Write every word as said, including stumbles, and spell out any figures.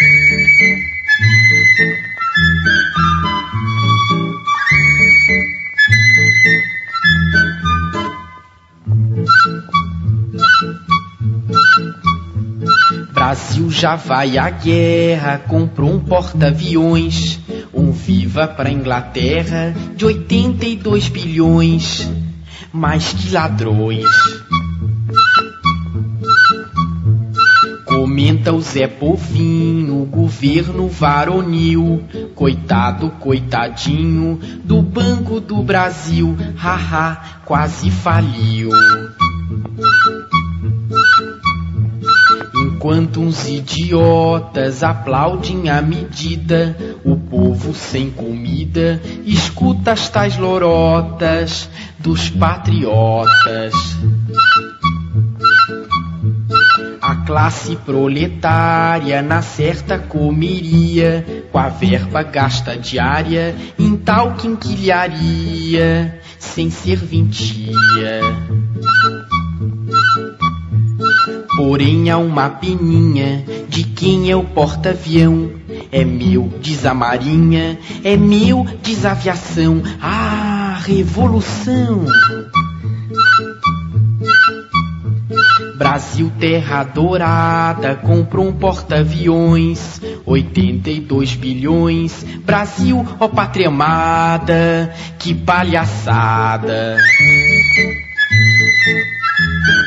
Brasil já vai à guerra, comprou um porta-aviões, um Viva pra Inglaterra de oitenta e dois bilhões. Mas que ladrões! Comenta o Zé Povinho, o governo varonil, coitado, coitadinho do Banco do Brasil, haha, quase faliu. Enquanto uns idiotas aplaudem a medida, o povo sem comida escuta as tais lorotas dos patriotas. A classe proletária na certa comeria, com a verba gasta diária em tal quinquilharia, sem serventia. Porém há uma peninha de quem é o porta-avião. É meu, diz a marinha, é meu, diz a aviação. Ah, revolução! Brasil, terra dourada, comprou um porta-aviões, oitenta e dois bilhões. Brasil, ó pátria amada, que palhaçada!